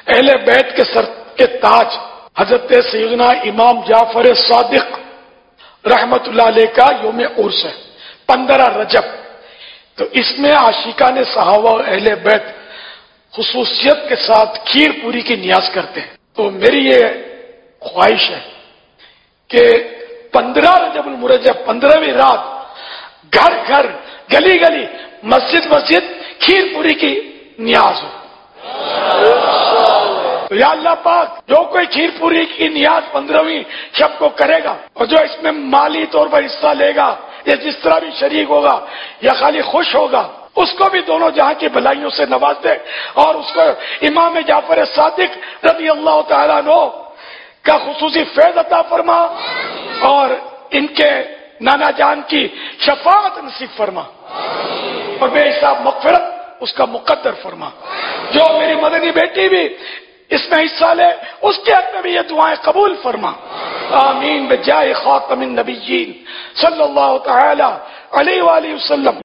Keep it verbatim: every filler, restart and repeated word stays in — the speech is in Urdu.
اہل بیت کے سر کے تاج حضرت سیدنا امام جعفر صادق رحمت اللہ علیہ کا یوم عرس ہے، پندرہ رجب۔ تو اس میں عاشقان صحابہ اور اہل بیت خصوصیت کے ساتھ کھیر پوری کی نیاز کرتے ہیں۔ تو میری یہ خواہش ہے کہ پندرہ رجب المرجب، پندرہویں رات، گھر گھر، گلی گلی، مسجد مسجد کھیر پوری کی نیاز ہو۔ تو یا اللہ پاک، جو کوئی کھیر پوری کی نیاز پندرہویں شب کو کرے گا اور جو اس میں مالی طور پر حصہ لے گا یا جس طرح بھی شریک ہوگا یا خالی خوش ہوگا، اس کو بھی دونوں جہاں کی بھلائیوں سے نواز دے، اور اس کو امام جعفر صادق رضی اللہ تعالیٰ عنہ کا خصوصی فیض عطا فرما اور ان کے نانا جان کی شفاعت نصیب فرما اور بے حساب مغفرت اس کا مقدر فرما۔ جو میری مدنی بیٹی بھی اس میں حصہ لے، اس کے حق میں بھی یہ دعائیں قبول فرما، آمین بجائے خاتم النبیین صلی اللہ تعالی علیہ وآلہ وسلم۔